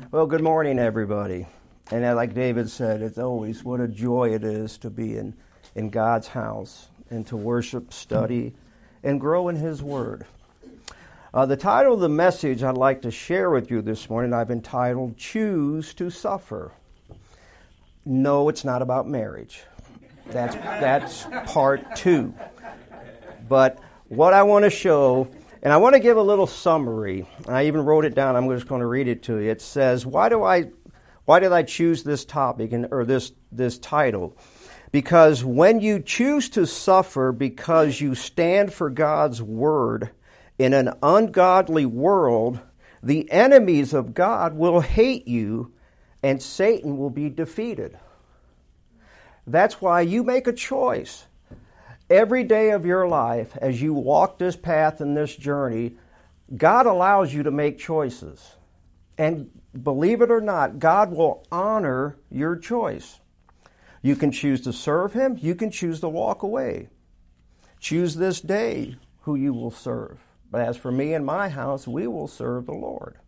Well, good morning, everybody. And like David said, it's always what a joy it is to be in God's house and to worship, study, and grow in His Word. The title of the message I'd like to share with you this morning, I've entitled, Choose to Suffer. No, it's not about marriage. That's part 2. But what I want to show, and I want to give a little summary, and I even wrote it down, I'm just going to read it to you. It says, why did I choose this topic or this title? Because when you choose to suffer because you stand for God's Word in an ungodly world, the enemies of God will hate you and Satan will be defeated. That's why you make a choice. Every day of your life, as you walk this path and this journey, God allows you to make choices. And believe it or not, God will honor your choice. You can choose to serve Him. You can choose to walk away. Choose this day who you will serve. But as for me and my house, we will serve the Lord.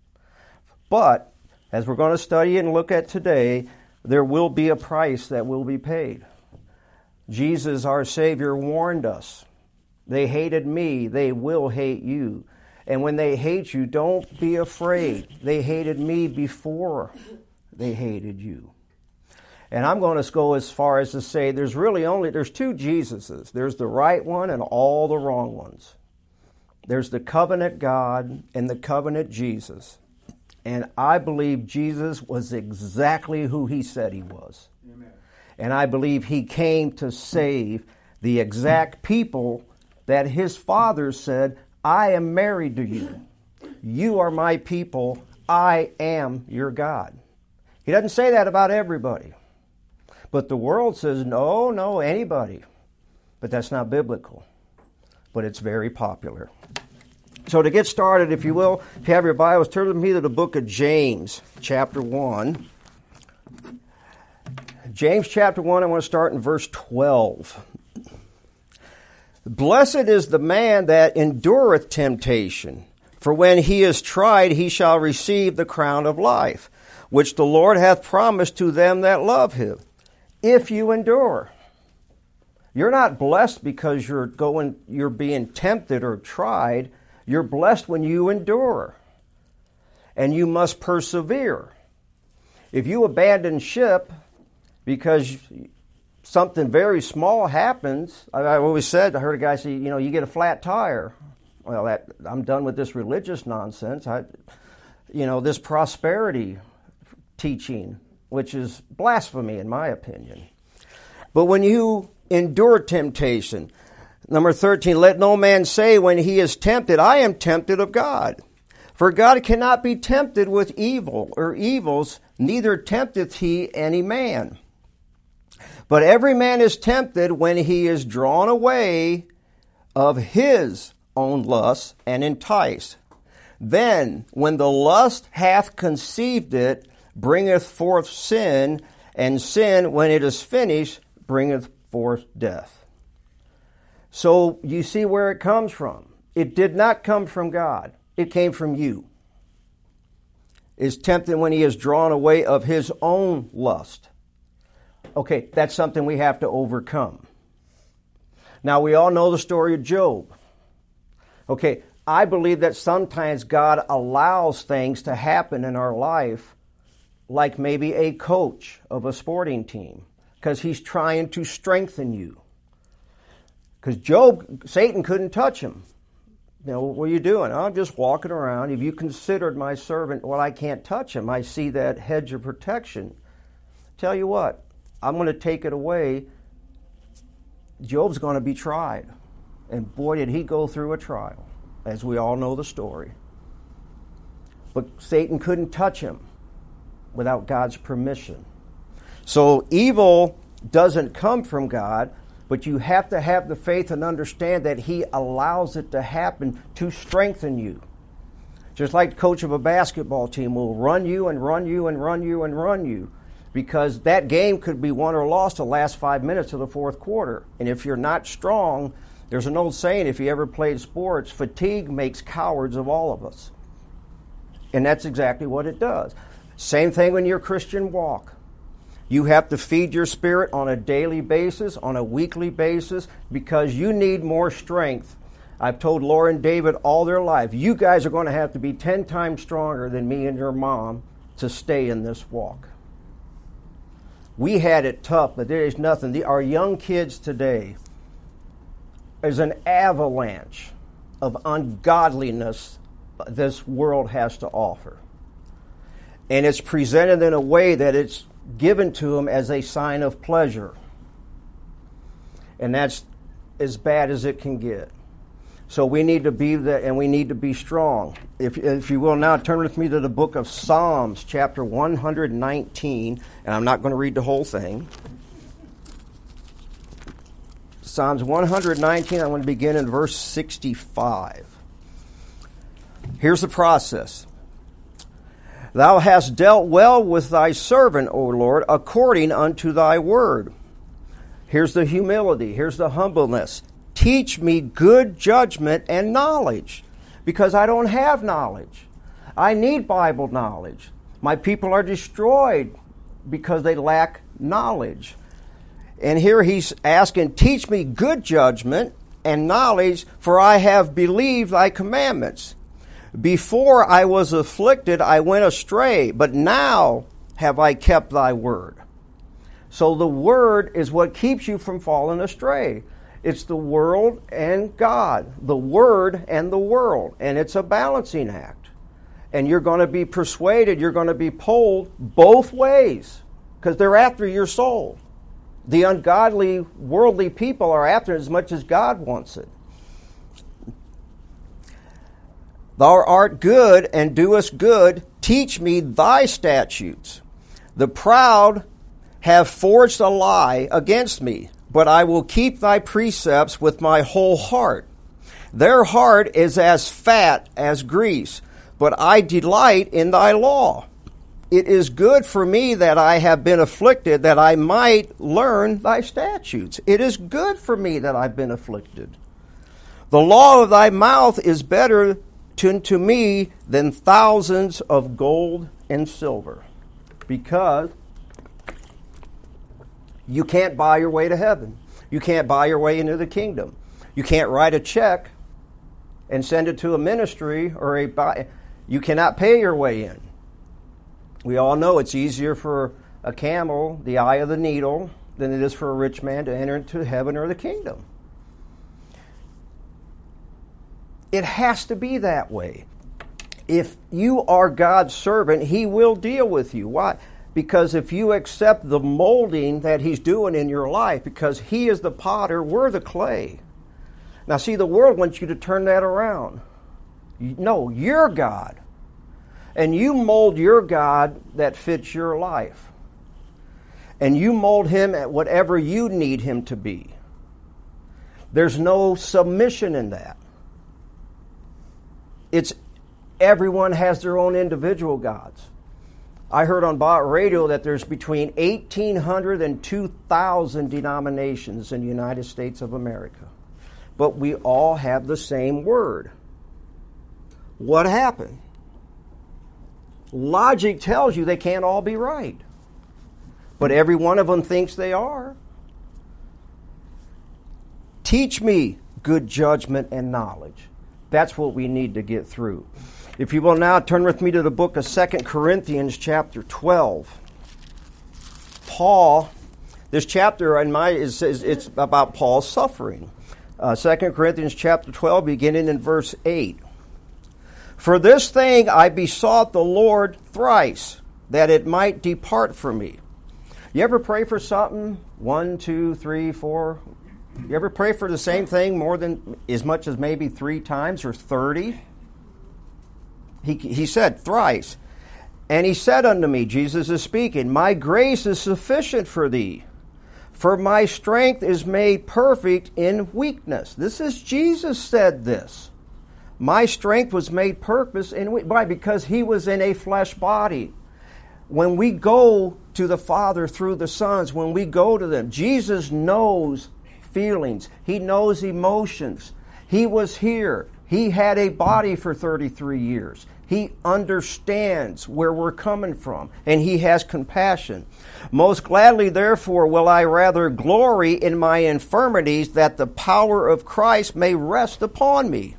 But, as we're going to study and look at today, there will be a price that will be paid. Jesus, our Savior, warned us. They hated me, they will hate you. And when they hate you, don't be afraid. They hated me before they hated you. And I'm going to go as far as to say there's two Jesuses. There's the right one and all the wrong ones. There's the covenant God and the covenant Jesus. And I believe Jesus was exactly who He said He was. Amen. And I believe He came to save the exact people that His Father said, I am married to you. You are my people. I am your God. He doesn't say that about everybody. But the world says, no, anybody. But that's not biblical. But it's very popular. So to get started, if you will, if you have your Bibles, turn with me to the book of James, chapter 1. James chapter 1, I want to start in verse 12. Blessed is the man that endureth temptation, for when he is tried, he shall receive the crown of life, which the Lord hath promised to them that love Him, if you endure. You're not blessed because you're being tempted or tried. You're blessed when you endure. And you must persevere. If you abandon ship because something very small happens, I always said, I heard a guy say, you get a flat tire. Well, I'm done with this religious nonsense. This prosperity teaching, which is blasphemy in my opinion. But when you endure temptation, number 13, let no man say when he is tempted, I am tempted of God. For God cannot be tempted with evil or evils, neither tempteth He any man. But every man is tempted when he is drawn away of his own lust and enticed. Then, when the lust hath conceived it, bringeth forth sin, and sin, when it is finished, bringeth forth death. So, you see where it comes from. It did not come from God. It came from you. Is tempted when he is drawn away of his own lust. Okay, that's something we have to overcome. Now, we all know the story of Job. Okay, I believe that sometimes God allows things to happen in our life, like maybe a coach of a sporting team, because He's trying to strengthen you. Because Job, Satan couldn't touch him. What are you doing? I'm just walking around. If you considered my servant, well, I can't touch him. I see that hedge of protection. Tell you what, I'm going to take it away. Job's going to be tried. And boy, did he go through a trial, as we all know the story. But Satan couldn't touch him without God's permission. So evil doesn't come from God, but you have to have the faith and understand that He allows it to happen to strengthen you. Just like the coach of a basketball team will run you and run you and run you and run you, because that game could be won or lost the last 5 minutes of the fourth quarter. And if you're not strong, there's an old saying, if you ever played sports, fatigue makes cowards of all of us. And that's exactly what it does. Same thing in your Christian walk. You have to feed your spirit on a daily basis, on a weekly basis, because you need more strength. I've told Laura and David all their life, you guys are going to have to be 10 times stronger than me and your mom to stay in this walk. We had it tough, but there is nothing. Our young kids today is an avalanche of ungodliness this world has to offer. And it's presented in a way that it's given to them as a sign of pleasure. And that's as bad as it can get. So we need to be that, and we need to be strong. If you will now turn with me to the book of Psalms, chapter 119, and I'm not going to read the whole thing. Psalms 119, I'm going to begin in verse 65. Here's the process. Thou hast dealt well with thy servant, O Lord, according unto thy word. Here's the humility. Here's the humbleness. Teach me good judgment and knowledge, because I don't have knowledge. I need Bible knowledge. My people are destroyed because they lack knowledge. And here he's asking, teach me good judgment and knowledge, for I have believed thy commandments. Before I was afflicted, I went astray, but now have I kept thy word. So the word is what keeps you from falling astray. It's the world and God, the word and the world, and it's a balancing act. And you're going to be persuaded, you're going to be pulled both ways, because they're after your soul. The ungodly, worldly people are after it as much as God wants it. Thou art good and doest good. Teach me thy statutes. The proud have forged a lie against me, but I will keep thy precepts with my whole heart. Their heart is as fat as grease, but I delight in thy law. It is good for me that I have been afflicted, that I might learn thy statutes. It is good for me that I've been afflicted. The law of thy mouth is better to me than thousands of gold and silver, because you can't buy your way to heaven. You can't buy your way into the kingdom. You can't write a check and send it to a ministry or you cannot pay your way in. We all know it's easier for a camel, the eye of the needle, than it is for a rich man to enter into heaven or the kingdom. It has to be that way. If you are God's servant, He will deal with you. Why? Because if you accept the molding that He's doing in your life, because He is the potter, we're the clay. Now see, the world wants you to turn that around. No, you're God. And you mold your God that fits your life. And you mold Him at whatever you need Him to be. There's no submission in that. It's everyone has their own individual gods. I heard on Bot Radio that there's between 1,800 and 2,000 denominations in the United States of America. But we all have the same word. What happened? Logic tells you they can't all be right. But every one of them thinks they are. Teach me good judgment and knowledge. That's what we need to get through. If you will now turn with me to the book of 2 Corinthians chapter 12. Paul, this chapter it's about Paul's suffering. 2 Corinthians chapter 12, beginning in verse 8. For this thing I besought the Lord thrice, that it might depart from me. You ever pray for something? 1, 2, 3, 4. You ever pray for the same thing more than as much as maybe 3 times or 30? He said thrice. And he said unto me, Jesus is speaking, my grace is sufficient for thee, for my strength is made perfect in weakness. This is Jesus said this. My strength was made perfect in weakness. Why? Because He was in a flesh body. When we go to the Father through the sons, when we go to them, Jesus knows feelings. He knows emotions. He was here. He had a body for 33 years. He understands where we're coming from, and He has compassion. Most gladly, therefore, will I rather glory in my infirmities, that the power of Christ may rest upon me.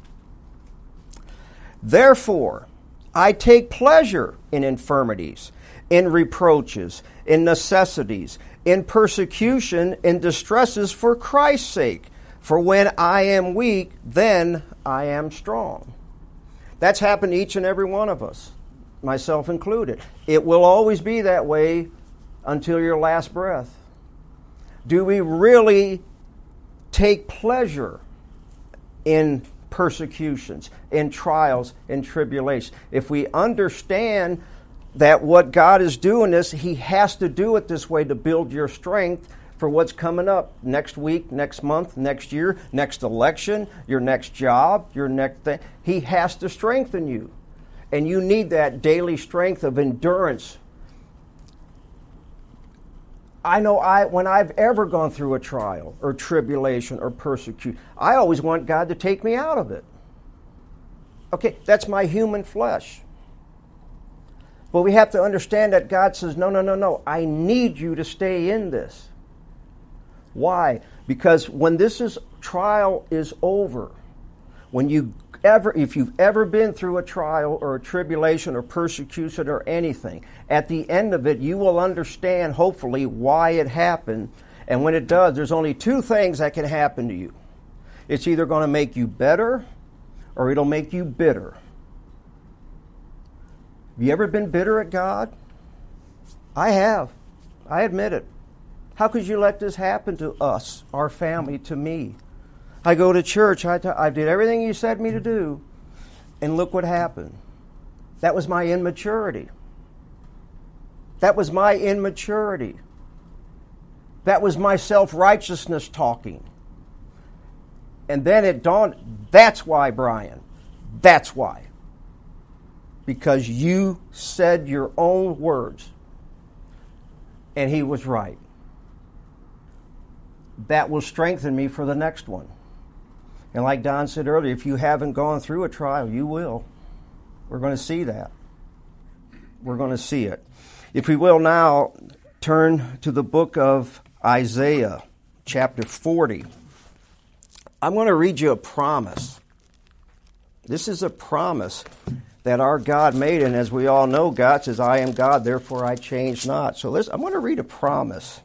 Therefore, I take pleasure in infirmities, in reproaches, in necessities, in persecution, in distresses for Christ's sake. For when I am weak, then I am strong. That's happened to each and every one of us, myself included. It will always be that way until your last breath. Do we really take pleasure in persecutions, in trials, in tribulations? If we understand that what God is doing is He has to do it this way to build your strength for what's coming up next week, next month, next year, next election, your next job, your next thing. He has to strengthen you. And you need that daily strength of endurance. I know when I've ever gone through a trial or tribulation or persecution, I always want God to take me out of it. Okay, that's my human flesh. But we have to understand that God says, no, I need you to stay in this. Why? Because when this trial is over, if you've ever been through a trial or a tribulation or persecution or anything, at the end of it, you will understand, hopefully, why it happened. And when it does, there's only two things that can happen to you. It's either going to make you better or it'll make you bitter. Have you ever been bitter at God? I have. I admit it. How could you let this happen to us, our family, to me? I go to church. I did everything you said me to do, and look what happened. That was my immaturity. That was my immaturity. That was my self-righteousness talking. And then it dawned, that's why, Brian. That's why. Because you said your own words. And he was right. That will strengthen me for the next one. And like Don said earlier, if you haven't gone through a trial, you will. We're going to see that. We're going to see it. If we will now turn to the book of Isaiah, chapter 40. I'm going to read you a promise. This is a promise that our God made, and as we all know, God says, I am God, therefore I change not. So I'm going to read a promise.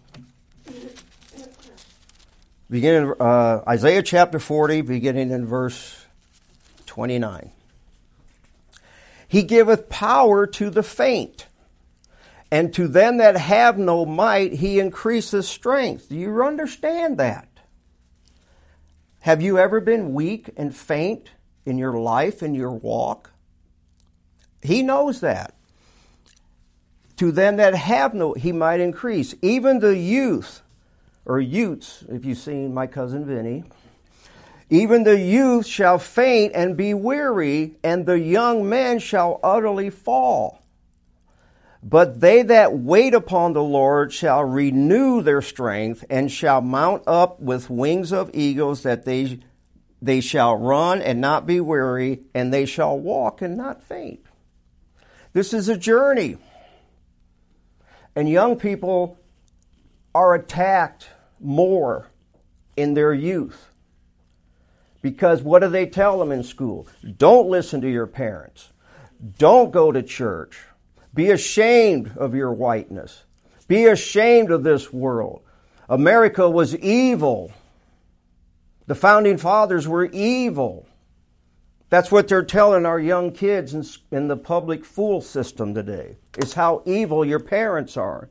Beginning Isaiah chapter 40, beginning in verse 29. He giveth power to the faint, and to them that have no might he increaseth strength. Do you understand that? Have you ever been weak and faint in your life, in your walk? He knows that. To them that have no, he might increase. Even the youth, or youths, if you've seen my cousin Vinny, even the youth shall faint and be weary, and the young men shall utterly fall. But they that wait upon the Lord shall renew their strength, and shall mount up with wings of eagles, that they shall run and not be weary, and they shall walk and not faint. This is a journey. And young people are attacked more in their youth. Because what do they tell them in school? Don't listen to your parents. Don't go to church. Be ashamed of your whiteness. Be ashamed of this world. America was evil. The founding fathers were evil. That's what they're telling our young kids in the public school system today. It's how evil your parents are.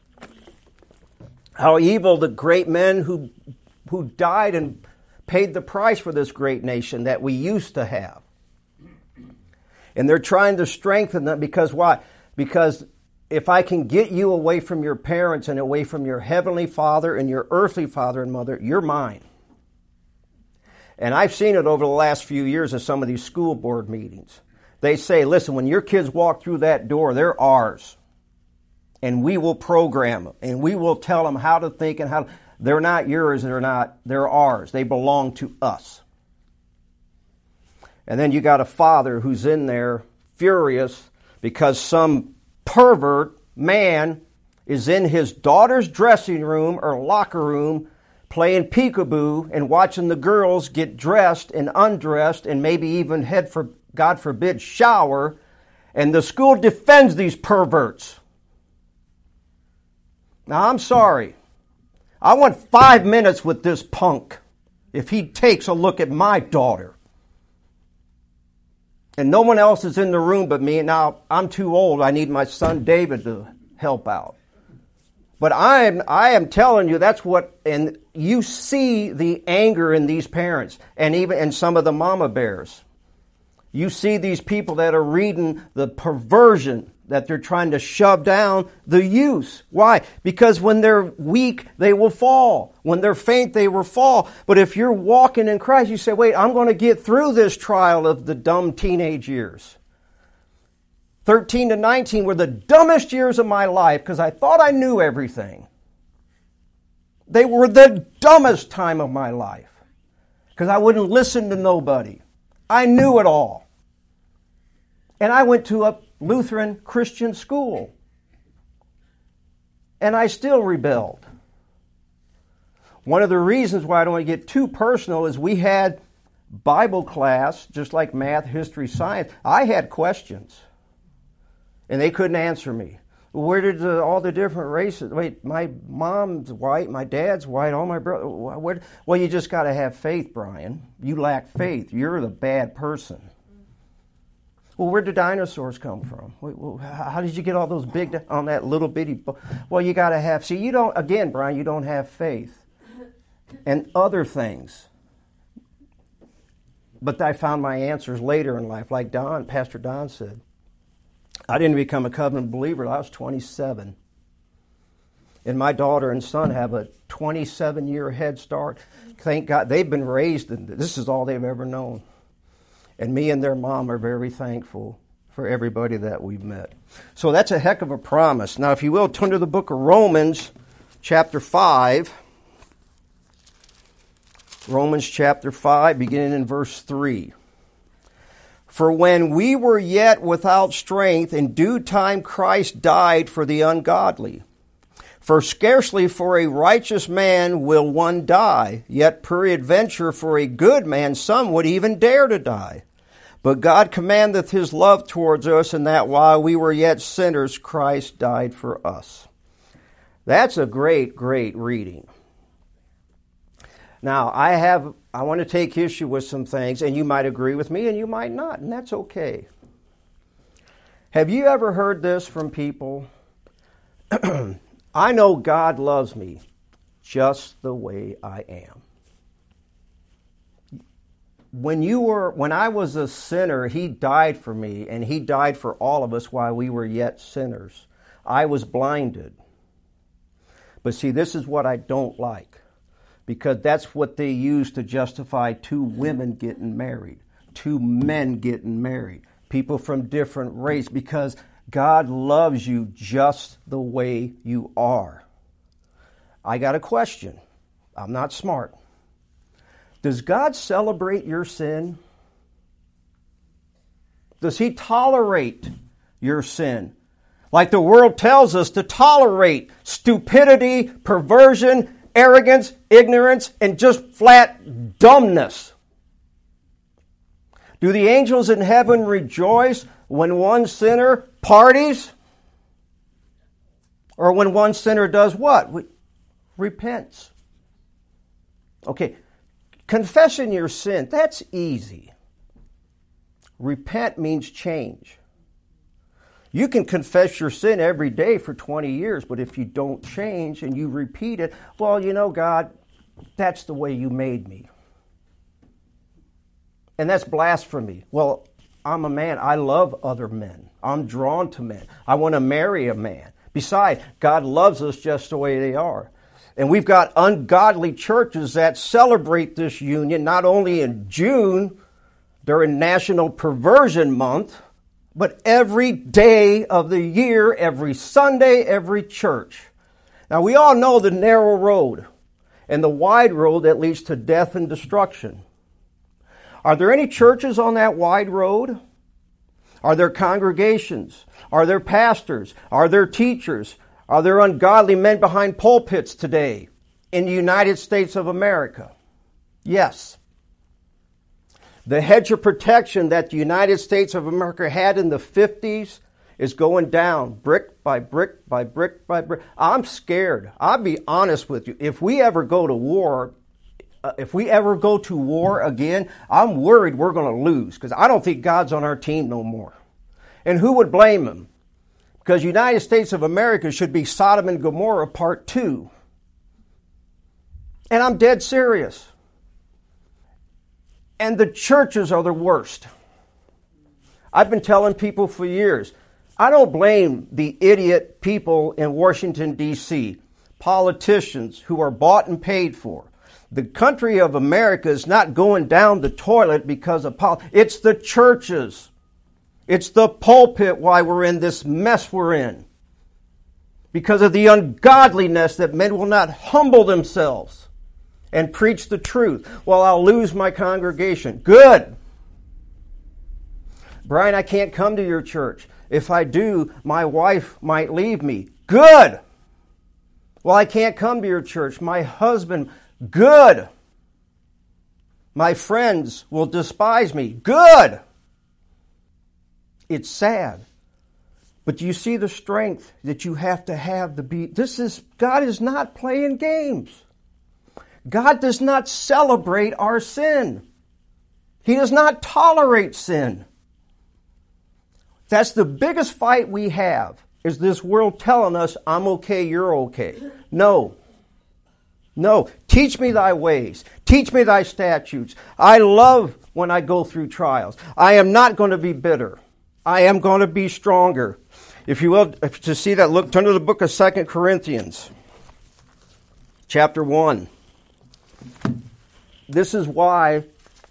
How evil the great men who died and paid the price for this great nation that we used to have. And they're trying to strengthen them because why? Because if I can get you away from your parents and away from your heavenly father and your earthly father and mother, you're mine. And I've seen it over the last few years at some of these school board meetings. They say, listen, when your kids walk through that door, they're ours. And we will program them. And we will tell them how to think and how to... They're not yours, they're ours. They belong to us. And then you got a father who's in there furious because some pervert man is in his daughter's dressing room or locker room playing peekaboo and watching the girls get dressed and undressed and maybe even head for, God forbid, shower, and the school defends these perverts. Now, I'm sorry. I want 5 minutes with this punk if he takes a look at my daughter. And no one else is in the room but me. Now, I'm too old. I need my son David to help out. But I am telling you, that's what, and you see the anger in these parents and even in some of the mama bears. You see these people that are reading the perversion that they're trying to shove down the youth. Why? Because when they're weak, they will fall. When they're faint, they will fall. But if you're walking in Christ, you say, wait, I'm going to get through this trial of the dumb teenage years. 13 to 19 were the dumbest years of my life because I thought I knew everything. They were the dumbest time of my life because I wouldn't listen to nobody. I knew it all. And I went to a Lutheran Christian school. And I still rebelled. One of the reasons why I don't want to get too personal is we had Bible class, just like math, history, science. I had questions. And they couldn't answer me. Where did all the different races? Wait, my mom's white, my dad's white, all my brothers. Well, you just got to have faith, Brian. You lack faith. You're the bad person. Well, where did dinosaurs come from? How did you get all those big on that little bitty? Well, you got to have. See, you don't. Again, Brian, you don't have faith, and other things. But I found my answers later in life, like Pastor Don said. I didn't become a covenant believer till I was 27. And my daughter and son have a 27-year head start. Thank God. They've been raised, and this is all they've ever known. And me and their mom are very thankful for everybody that we've met. So that's a heck of a promise. Now, if you will, turn to the book of Romans, chapter 5. Romans chapter 5, beginning in verse 3. For when we were yet without strength, in due time Christ died for the ungodly. For scarcely for a righteous man will one die, yet peradventure for a good man some would even dare to die. But God commandeth his love towards us, and that while we were yet sinners, Christ died for us. That's a great, great reading. Now, I want to take issue with some things, and you might agree with me, and you might not, and that's okay. Have you ever heard this from people? I know God loves me just the way I am. When I was a sinner, He died for me, and He died for all of us while we were yet sinners. I was blinded. But see, this is what I don't like. Because that's what they use to justify two women getting married, two men getting married, people from different race, because God loves you just the way you are. I got a question. I'm not smart. Does God celebrate your sin? Does He tolerate your sin? Like the world tells us to tolerate stupidity, perversion, arrogance, ignorance, and just flat dumbness. Do the angels in heaven rejoice when one sinner parties? Or when one sinner does what? Repents. Okay, confessing your sin, that's easy. Repent means change. You can confess your sin every day for 20 years, but if you don't change and you repeat it, well, you know, God, that's the way you made me. And that's blasphemy. Well, I'm a man. I love other men. I'm drawn to men. I want to marry a man. Besides, God loves us just the way they are. And we've got ungodly churches that celebrate this union not only in June during National Perversion Month, but every day of the year, every Sunday, every church. Now, we all know the narrow road and the wide road that leads to death and destruction. Are there any churches on that wide road? Are there congregations? Are there pastors? Are there teachers? Are there ungodly men behind pulpits today in the United States of America? Yes. The hedge of protection that the United States of America had in the 50s is going down brick by brick by brick by brick. I'm scared. I'll be honest with you. If we ever go to war again, I'm worried we're going to lose because I don't think God's on our team no more. And who would blame him? Because United States of America should be Sodom and Gomorrah Part 2. And I'm dead serious. And the churches are the worst. I've been telling people for years, I don't blame the idiot people in Washington, D.C., politicians who are bought and paid for. The country of America is not going down the toilet because of politics. It's the churches. It's the pulpit why we're in this mess we're in. Because of the ungodliness that men will not humble themselves and preach the truth. Well, I'll lose my congregation. Good. Brian, I can't come to your church. If I do, my wife might leave me. Good. Well, I can't come to your church. My husband, good. My friends will despise me. Good. It's sad. But you see the strength that you have to be. God is not playing games. God does not celebrate our sin. He does not tolerate sin. That's the biggest fight we have, is this world telling us, I'm okay, you're okay. No. No. Teach me thy ways. Teach me thy statutes. I love when I go through trials. I am not going to be bitter. I am going to be stronger. If you will, to see that, turn to the book of 2 Corinthians, chapter 1. This is why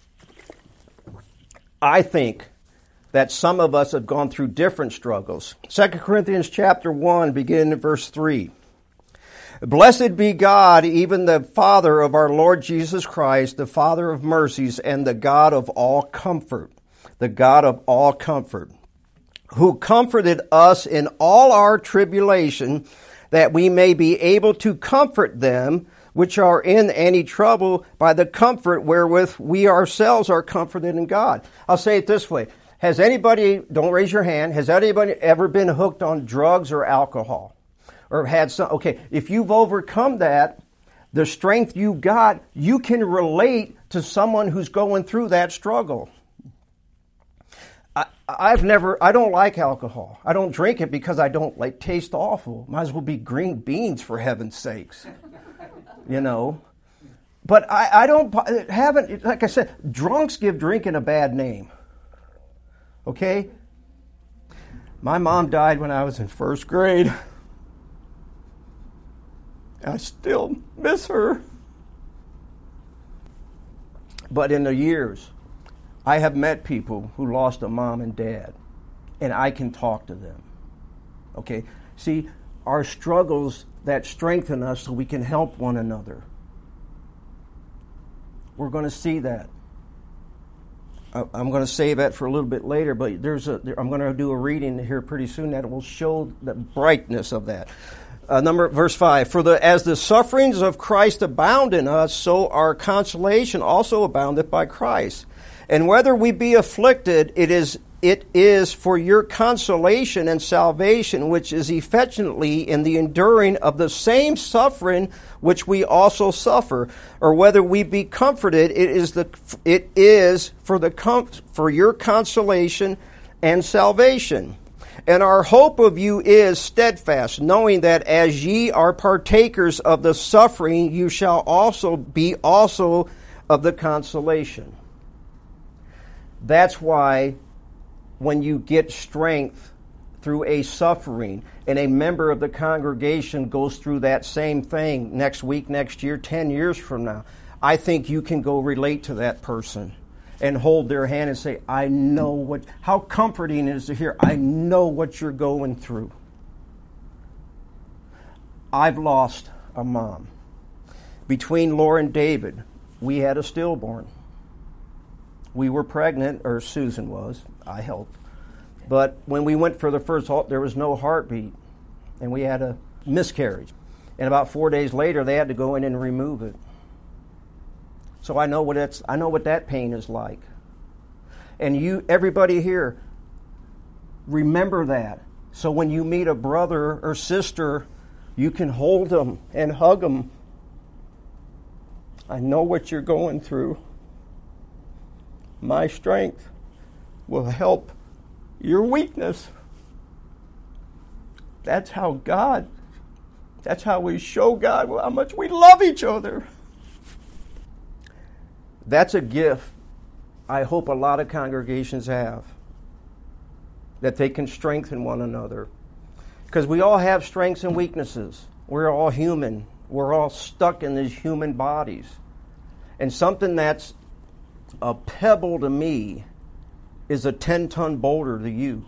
I think that some of us have gone through different struggles. 2 Corinthians chapter 1, beginning in verse 3. Blessed be God, even the Father of our Lord Jesus Christ, the Father of mercies, and the God of all comfort. The God of all comfort, who comforted us in all our tribulation, that we may be able to comfort them which are in any trouble by the comfort wherewith we ourselves are comforted in God. I'll say it this way. Has anybody, don't raise your hand, has anybody ever been hooked on drugs or alcohol? Or had some, okay, if you've overcome that, the strength you got, you can relate to someone who's going through that struggle. I don't like alcohol. I don't drink it because I don't taste awful. Might as well be green beans for heaven's sakes. You know. But haven't, like I said, drunks give drinking a bad name. Okay? My mom died when I was in first grade. I still miss her. But in the years, I have met people who lost a mom and dad, and I can talk to them. Okay? See, our struggles that strengthen us so we can help one another. We're going to see that. I'm going to save that for a little bit later, but I'm going to do a reading here pretty soon that will show the brightness of that. Verse 5, as the sufferings of Christ abound in us, so our consolation also aboundeth by Christ. And whether we be afflicted, it is for your consolation and salvation, which is effectually in the enduring of the same suffering which we also suffer. Or whether we be comforted, it is for your consolation and salvation. And our hope of you is steadfast, knowing that as ye are partakers of the suffering, you shall also be of the consolation. That's why when you get strength through a suffering, and a member of the congregation goes through that same thing next week, next year, 10 years from now, I think you can go relate to that person and hold their hand and say, I know how comforting it is to hear, I know what you're going through. I've lost a mom. Between Laura and David, we had a stillborn. We were pregnant, or Susan was, I helped. But when we went for the first halt, there was no heartbeat, and we had a miscarriage. And about 4 days later, they had to go in and remove it. So I know what that pain is like. And everybody here, remember that. So when you meet a brother or sister, you can hold them and hug them. I know what you're going through. My strength will help your weakness. That's how we show God how much we love each other. That's a gift I hope a lot of congregations have, that they can strengthen one another. Because we all have strengths and weaknesses. We're all human. We're all stuck in these human bodies. And something that's a pebble to me is a 10-ton boulder to you.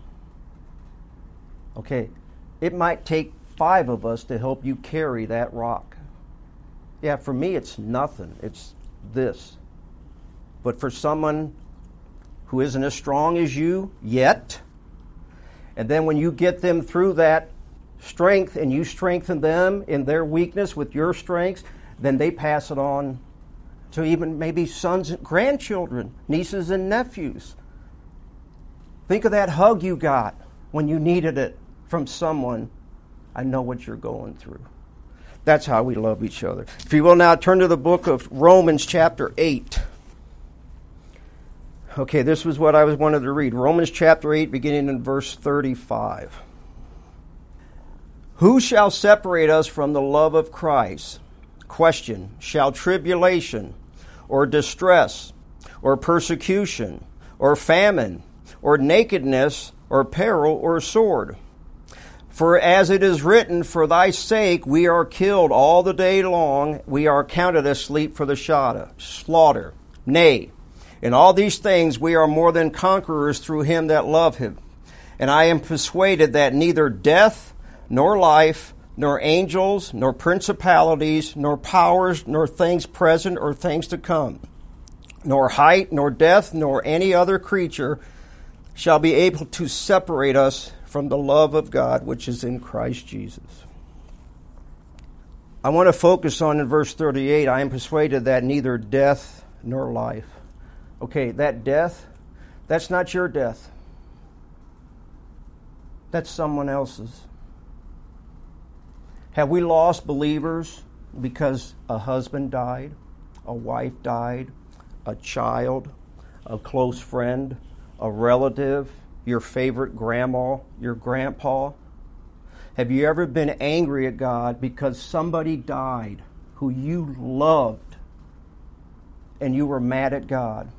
Okay, it might take 5 of us to help you carry that rock. Yeah, for me it's nothing. It's this. But for someone who isn't as strong as you yet, and then when you get them through that strength and you strengthen them in their weakness with your strengths, then they pass it on to even maybe sons and grandchildren, nieces and nephews. Think of that hug you got when you needed it from someone. I know what you're going through. That's how we love each other. If you will now turn to the book of Romans chapter 8. Okay, this was what I wanted to read. Romans chapter 8, beginning in verse 35. Who shall separate us from the love of Christ? Question, shall tribulation, or distress, or persecution, or famine, or nakedness, or peril, or sword? For as it is written, for thy sake we are killed all the day long, we are counted as sleep for the slaughter. Nay, in all these things we are more than conquerors through him that love him. And I am persuaded that neither death, nor life, nor angels, nor principalities, nor powers, nor things present or things to come, nor height, nor depth, nor any other creature shall be able to separate us from the love of God which is in Christ Jesus. I want to focus on in verse 38, I am persuaded that neither death nor life. Okay, that death, that's not your death. That's someone else's. Have we lost believers because a husband died, a wife died, a child, a close friend, a relative, your favorite grandma, your grandpa? Have you ever been angry at God because somebody died who you loved and you were mad at God?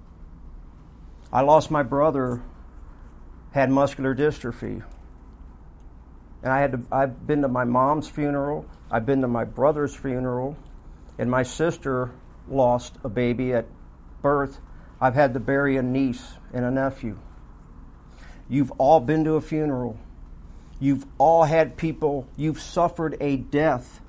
I lost my brother, had muscular dystrophy. And I've been to my mom's funeral, I've been to my brother's funeral, and my sister lost a baby at birth. I've had to bury a niece and a nephew. You've all been to a funeral. You've all had people, you've suffered a death.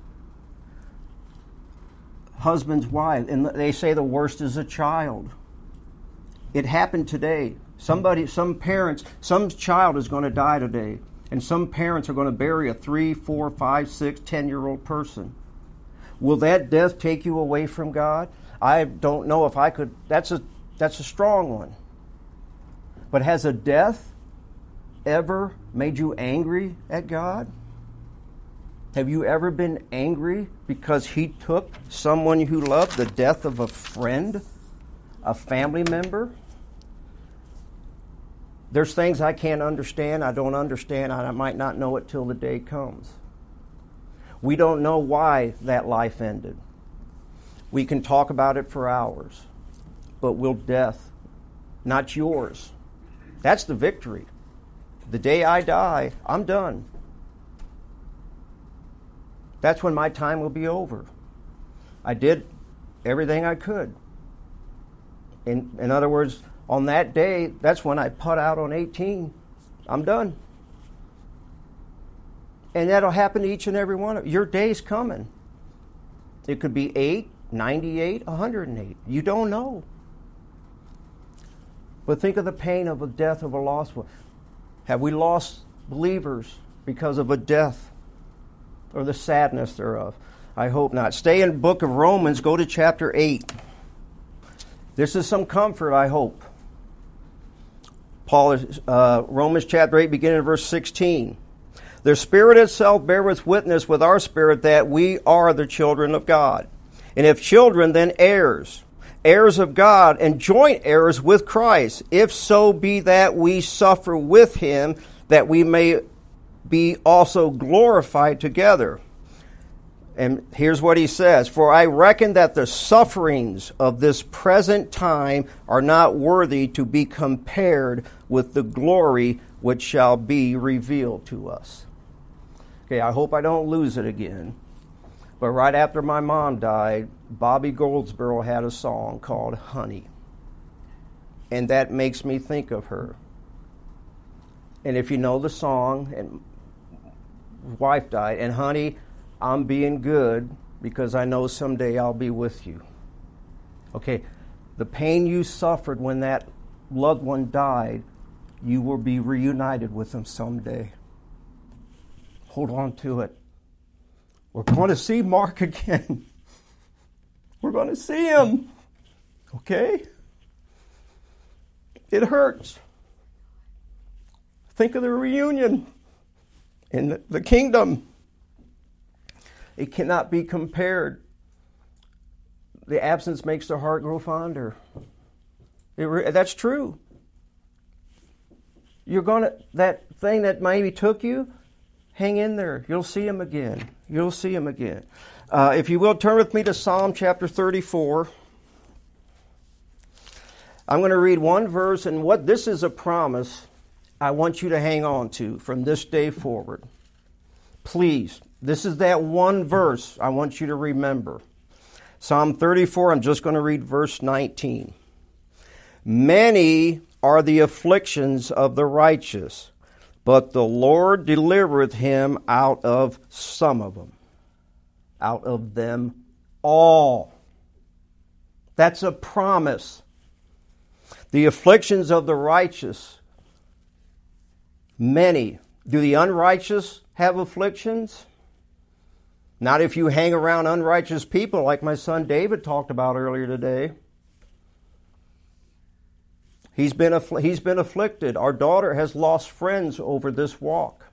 Husbands, wives, and they say the worst is a child. It happened today. Some child is going to die today. And some parents are going to bury a 3, 4, 5, 6, 10-year-old person. Will that death take you away from God? I don't know if I could. That's a strong one. But has a death ever made you angry at God? Have you ever been angry because he took someone you loved, the death of a friend, a family member? There's things I can't understand, I don't understand, I might not know it till the day comes. We don't know why that life ended. We can talk about it for hours, but will death, not yours. That's the victory. The day I die, I'm done. That's when my time will be over. I did everything I could. In other words, on that day, that's when I put out on 18. I'm done. And that'll happen to each and every one of you. Your day's coming. It could be 8, 98, 108. You don't know. But think of the pain of the death of a lost one. Have we lost believers because of a death or the sadness thereof? I hope not. Stay in the book of Romans. Go to chapter 8. This is some comfort, I hope. Romans chapter 8, beginning in verse 16. The Spirit itself beareth witness with our spirit that we are the children of God. And if children, then heirs, heirs of God, and joint heirs with Christ, if so be that we suffer with him, that we may be also glorified together. And here's what he says, for I reckon that the sufferings of this present time are not worthy to be compared with the glory which shall be revealed to us. Okay, I hope I don't lose it again. But right after my mom died, Bobby Goldsboro had a song called Honey. And that makes me think of her. And if you know the song, and his wife died, and honey, I'm being good because I know someday I'll be with you. Okay, the pain you suffered when that loved one died, you will be reunited with them someday. Hold on to it. We're going to see Mark again. We're going to see him. Okay? It hurts. Think of the reunion in the kingdom. It cannot be compared. The absence makes the heart grow fonder. That's true. That thing that maybe took you, hang in there. You'll see him again. You'll see him again. If you will, turn with me to Psalm chapter 34. I'm going to read one verse, and what this is a promise I want you to hang on to from this day forward. Please, this is that one verse I want you to remember. Psalm 34, I'm just going to read verse 19. Many are the afflictions of the righteous, but the Lord delivereth him out of some of them. Out of them all. That's a promise. The afflictions of the righteous, many. Do the unrighteous have afflictions? Not if you hang around unrighteous people like my son David talked about earlier today. He's been afflicted. Our daughter has lost friends over this walk.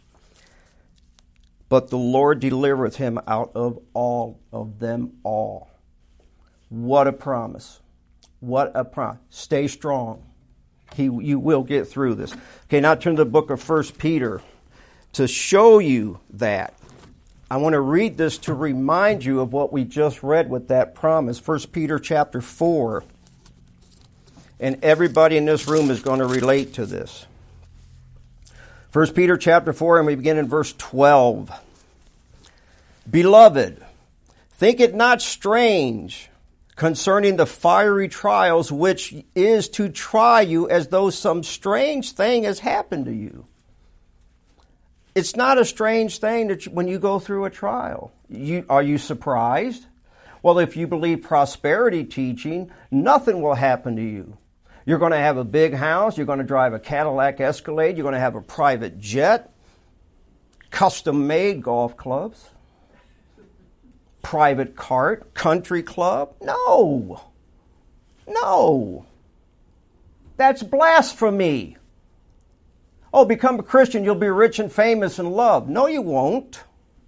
But the Lord delivereth him out of all of them all. What a promise. What a promise. Stay strong. You will get through this. Okay, now turn to the book of 1 Peter to show you that. I want to read this to remind you of what we just read with that promise. 1 Peter chapter 4. And everybody in this room is going to relate to this. 1 Peter chapter 4, and we begin in verse 12. Beloved, think it not strange concerning the fiery trials which is to try you as though some strange thing has happened to you. It's not a strange thing that when you go through a trial. Are you surprised? Well, if you believe prosperity teaching, nothing will happen to you. You're going to have a big house. You're going to drive a Cadillac Escalade. You're going to have a private jet, custom-made golf clubs, private cart, country club. No. That's blasphemy. Oh, become a Christian, you'll be rich and famous and loved. No, you won't.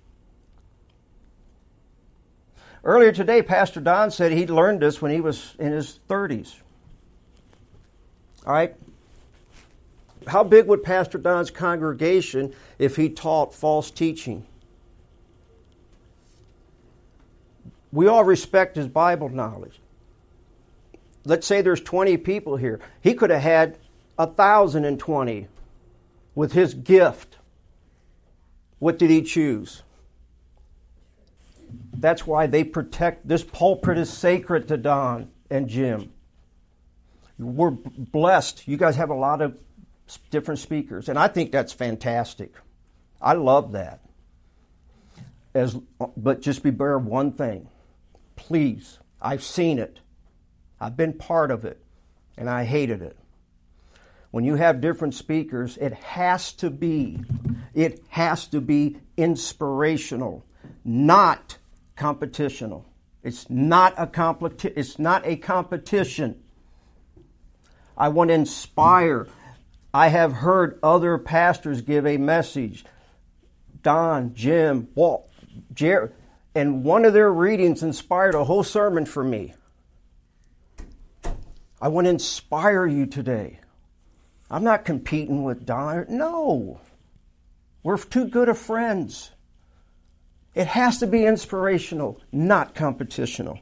Earlier today, Pastor Don said he learned this when he was in his 30s. All right? How big would Pastor Don's congregation if he taught false teaching? We all respect his Bible knowledge. Let's say there's 20 people here. He could have had 1,020 with his gift. What did he choose? That's why they protect. This pulpit is sacred to Don and Jim. We're blessed. You guys have a lot of different speakers, and I think that's fantastic. I love that. But just beware of one thing. Please, I've seen it. I've been part of it, and I hated it. when you have different speakers, it has to be inspirational, not competitional. It's not a competition. I want to inspire. I have heard other pastors give a message. Don, Jim, Walt, Jerry, and one of their readings inspired a whole sermon for me. I want to inspire you today. I'm not competing with Don. No. We're too good of friends. It has to be inspirational, not competitional.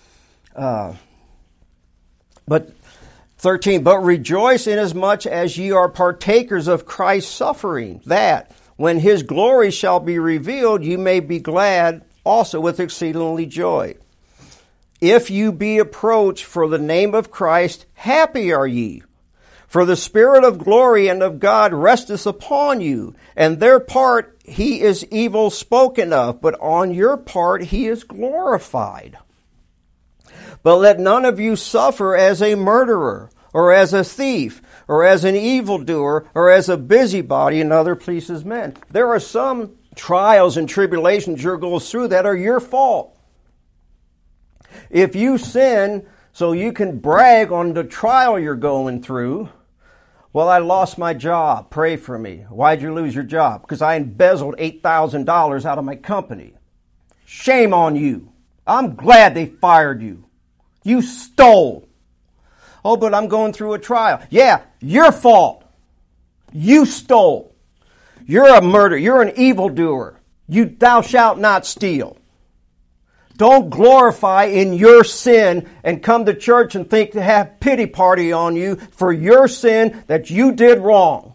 But 13, but rejoice inasmuch as ye are partakers of Christ's suffering, that when his glory shall be revealed, you may be glad also with exceedingly joy. If you be approached for the name of Christ, happy are ye. For the Spirit of glory and of God resteth upon you, and their part he is evil spoken of, but on your part he is glorified. But let none of you suffer as a murderer, or as a thief, or as an evildoer, or as a busybody in other places men. There are some trials and tribulations you're going through that are your fault. If you sin so you can brag on the trial you're going through, well, I lost my job. Pray for me. Why'd you lose your job? Because I embezzled $8,000 out of my company. Shame on you. I'm glad they fired you. You stole. Oh, but I'm going through a trial. Yeah, your fault. You stole. You're a murderer. You're an evildoer. Thou shalt not steal. Don't glorify in your sin and come to church and think to have pity party on you for your sin that you did wrong.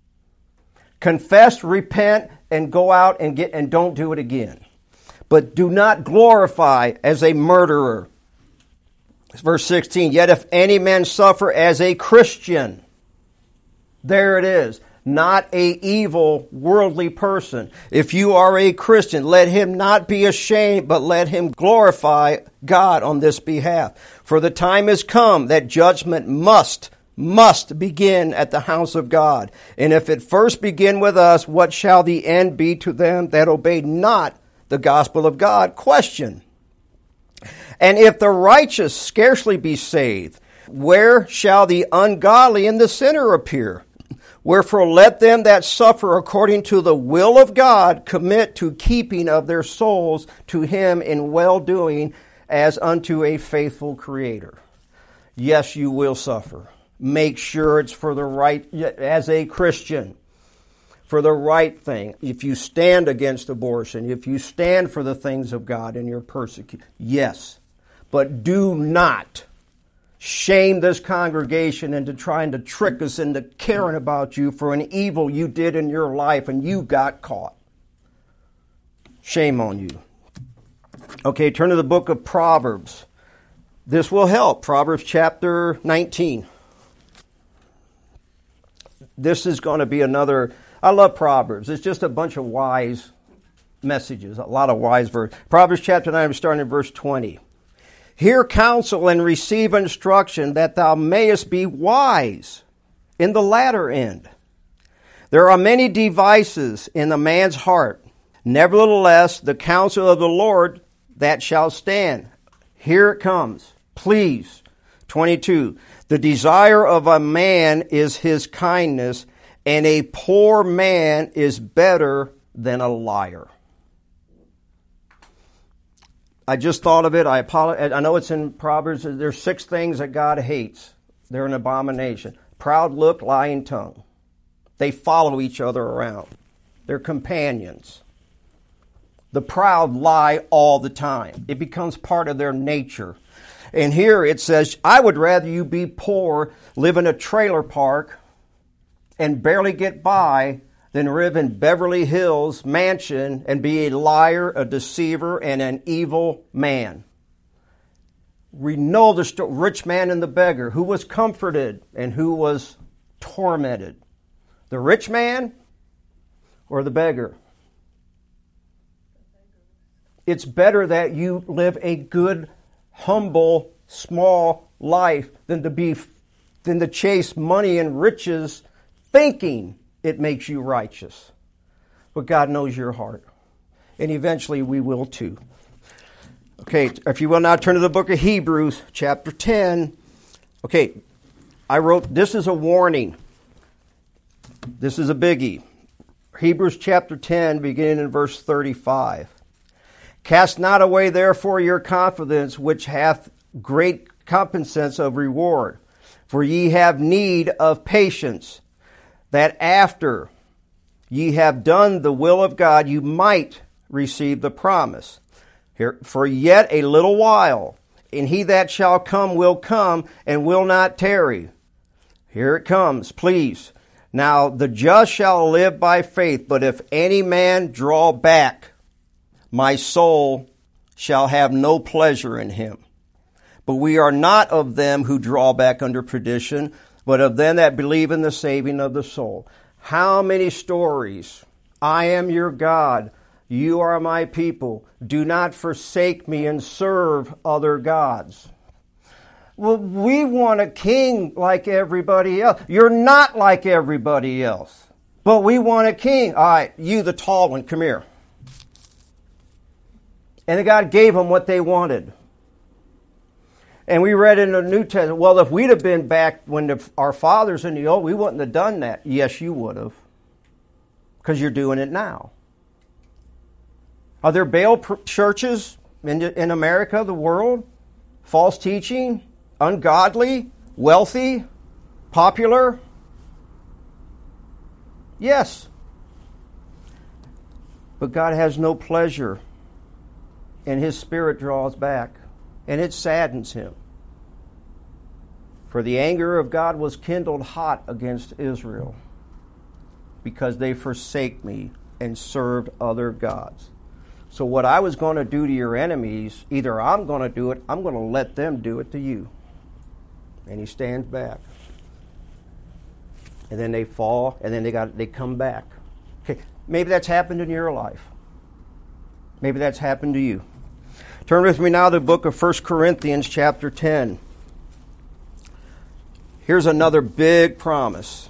Confess, repent, and go out and don't do it again. But do not glorify as a murderer. Verse 16, yet if any man suffer as a Christian, there it is, not a evil worldly person. If you are a Christian, let him not be ashamed, but let him glorify God on this behalf. For the time is come that judgment must begin at the house of God. And if it first begin with us, what shall the end be to them that obey not the gospel of God? Question. And if the righteous scarcely be saved, where shall the ungodly and the sinner appear? Wherefore let them that suffer according to the will of God commit to keeping of their souls to him in well-doing as unto a faithful Creator. Yes, you will suffer. Make sure it's for the right, as a Christian, for the right thing. If you stand against abortion, if you stand for the things of God and you're persecuted, yes. But do not shame this congregation into trying to trick us into caring about you for an evil you did in your life and you got caught. Shame on you. Okay, turn to the book of Proverbs. This will help. Proverbs chapter 19. This is going to be another... I love Proverbs. It's just a bunch of wise messages, a lot of wise verses. Proverbs chapter 9, starting in verse 20. Hear counsel and receive instruction, that thou mayest be wise in the latter end. There are many devices in a man's heart. Nevertheless, the counsel of the Lord, that shall stand. Here it comes. Please. 22. The desire of a man is his kindness, and a poor man is better than a liar. I just thought of it. I apologize. I know it's in Proverbs. There's 6 things that God hates. They're an abomination. Proud look, lying tongue. They follow each other around. They're companions. The proud lie all the time. It becomes part of their nature. And here it says, I would rather you be poor, live in a trailer park, and barely get by, than live in Beverly Hills mansion and be a liar, a deceiver, and an evil man. We know the rich man and the beggar, who was comforted and who was tormented. The rich man or the beggar? It's better that you live a good, humble, small life than to be than to chase money and riches, thinking it makes you righteous. But God knows your heart. And eventually we will too. Okay, if you will now turn to the book of Hebrews, chapter 10. Okay, I wrote, this is a warning. This is a biggie. Hebrews chapter 10, beginning in verse 35. Cast not away therefore your confidence, which hath great recompense of reward. For ye have need of patience, that after ye have done the will of God, you might receive the promise. Here, for yet a little while, and he that shall come will come, and will not tarry. Here it comes, please. Now the just shall live by faith, but if any man draw back, my soul shall have no pleasure in him. But we are not of them who draw back under perdition, but of them that believe in the saving of the soul. How many stories? I am your God. You are my people. Do not forsake me and serve other gods. Well, we want a king like everybody else. You're not like everybody else. But we want a king. All right, you the tall one, come here. And God gave them what they wanted. And we read in the New Testament, well, if we'd have been back when our fathers in the old, we wouldn't have done that. Yes, you would have. Because you're doing it now. Are there Baal churches in America, the world? False teaching? Ungodly? Wealthy? Popular? Yes. But God has no pleasure, and His Spirit draws back, and it saddens Him. For the anger of God was kindled hot against Israel, because they forsake me and served other gods. So what I was going to do to your enemies, either I'm going to do it, I'm going to let them do it to you. And He stands back. And then they fall, and then they come back. Okay, maybe that's happened in your life. Maybe that's happened to you. Turn with me now to the book of 1 Corinthians chapter 10. Here's another big promise.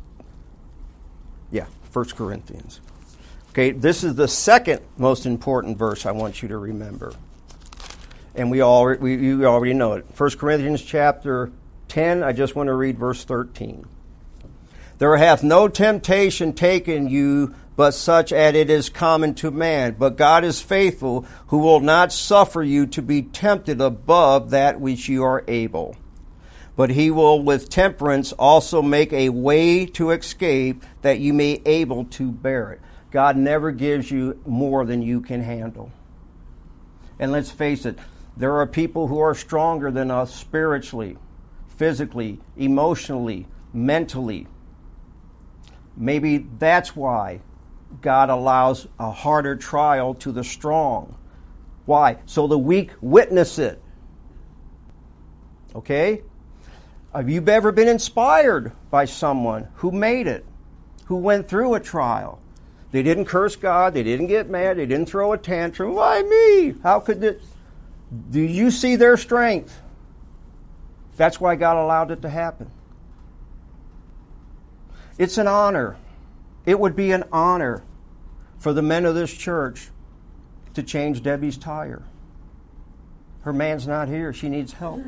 Yeah, 1 Corinthians. Okay, this is the second most important verse I want you to remember. And you already know it. 1 Corinthians chapter 10, I just want to read verse 13. There hath no temptation taken you, but such as it is common to man. But God is faithful, who will not suffer you to be tempted above that which you are able. But He will with temperance also make a way to escape, that you may be able to bear it. God never gives you more than you can handle. And let's face it, there are people who are stronger than us spiritually, physically, emotionally, mentally. Maybe that's why God allows a harder trial to the strong. Why? So the weak witness it. Okay? Have you ever been inspired by someone who made it, who went through a trial? They didn't curse God. They didn't get mad. They didn't throw a tantrum. Why me? How could it? Do you see their strength? That's why God allowed it to happen. It's an honor. It would be an honor for the men of this church to change Debbie's tire. Her man's not here. She needs help.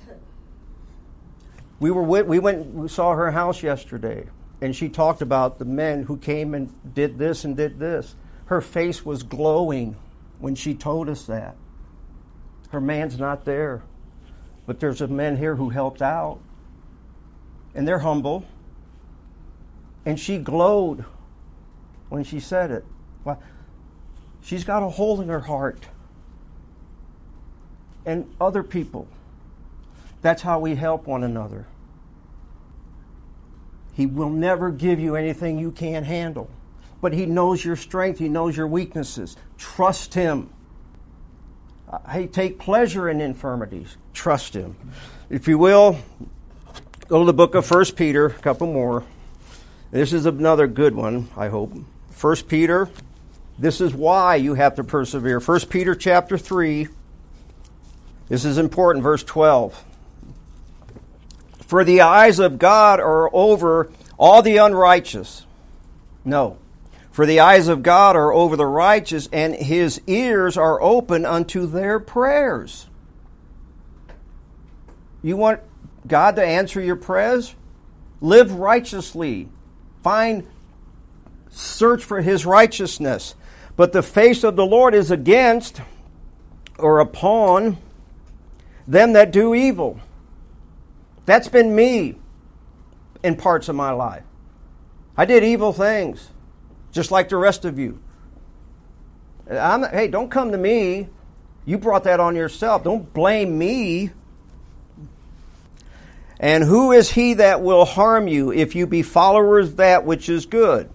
We saw her house yesterday, and she talked about the men who came and did this and did this. Her face was glowing when she told us that. Her man's not there, but there's a men here who helped out, and they're humble. And she glowed when she said it. Well, she's got a hole in her heart. And other people. That's how we help one another. He will never give you anything you can't handle. But He knows your strength. He knows your weaknesses. Trust Him. Take pleasure in infirmities. Trust Him. If you will, go to the book of 1 Peter, a couple more. This is another good one, I hope. 1 Peter, this is why you have to persevere. 1 Peter chapter 3, this is important, verse 12. For the eyes of God are over all the unrighteous. No. For the eyes of God are over the righteous, and his ears are open unto their prayers. You want God to answer your prayers? Live righteously. Search for his righteousness. But the face of the Lord is against or upon them that do evil. That's been me in parts of my life. I did evil things, just like the rest of you. Hey, don't come to me. You brought that on yourself. Don't blame me. And who is he that will harm you if you be followers of that which is good?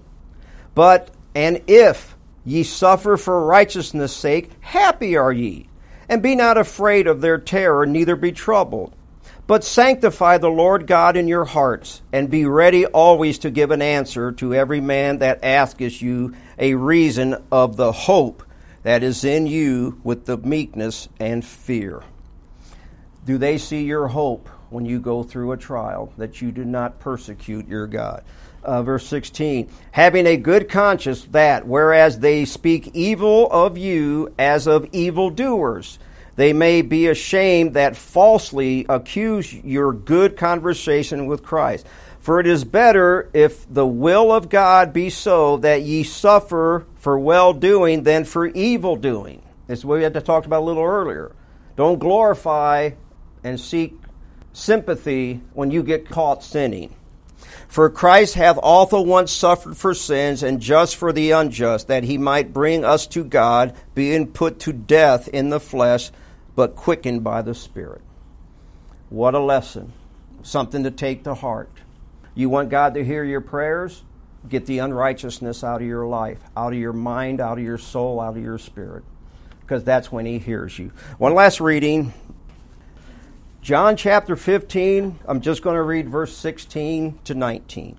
And if ye suffer for righteousness' sake, happy are ye. And be not afraid of their terror, neither be troubled. But sanctify the Lord God in your hearts, and be ready always to give an answer to every man that asketh you a reason of the hope that is in you with the meekness and fear. Do they see your hope when you go through a trial, that you do not persecute your God? Verse 16, having a good conscience that, whereas they speak evil of you as of evildoers, they may be ashamed that falsely accuse your good conversation with Christ. For it is better, if the will of God be so, that ye suffer for well-doing than for evil-doing. That's what we had to talk about a little earlier. Don't glorify and seek sympathy when you get caught sinning. For Christ hath also once suffered for sins, and just for the unjust, that he might bring us to God, being put to death in the flesh, but quickened by the Spirit. What a lesson. Something to take to heart. You want God to hear your prayers? Get the unrighteousness out of your life, out of your mind, out of your soul, out of your spirit. Because that's when he hears you. One last reading. John chapter 15, I'm just going to read verse 16 to 19.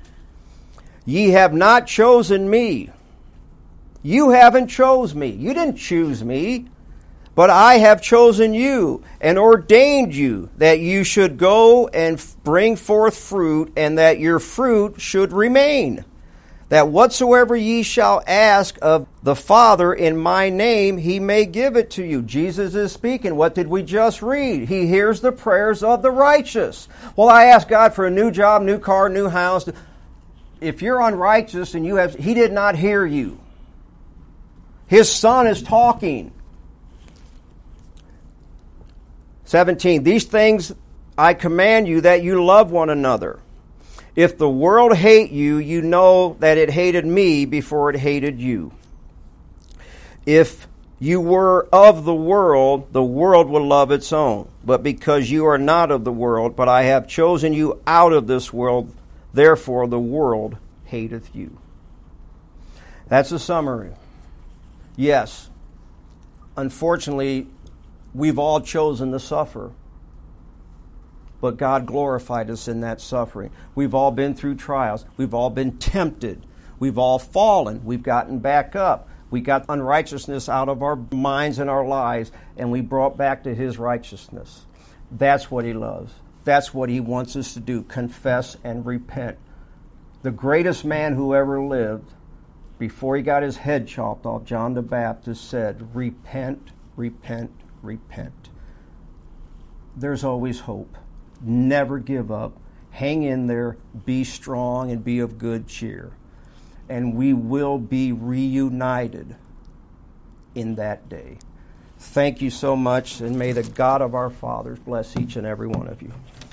Ye have not chosen me. You haven't chose me. You didn't choose me. But I have chosen you and ordained you that you should go and bring forth fruit, and that your fruit should remain. That whatsoever ye shall ask of the Father in my name, he may give it to you. Jesus is speaking. What did we just read? He hears the prayers of the righteous. Well, I asked God for a new job, new car, new house. If you're unrighteous and he did not hear you. His Son is talking. 17, these things I command you, that you love one another. If the world hate you, you know that it hated me before it hated you. If you were of the world would love its own. But because you are not of the world, but I have chosen you out of this world, therefore the world hateth you. That's a summary. Yes, unfortunately, we've all chosen to suffer. But God glorified us in that suffering. We've all been through trials. We've all been tempted. We've all fallen. We've gotten back up. We got unrighteousness out of our minds and our lives, and we brought back to his righteousness. That's what he loves. That's what he wants us to do, confess and repent. The greatest man who ever lived, before he got his head chopped off, John the Baptist said, repent, repent, repent. There's always hope. Never give up. Hang in there. Be strong and be of good cheer. And we will be reunited in that day. Thank you so much, and may the God of our fathers bless each and every one of you.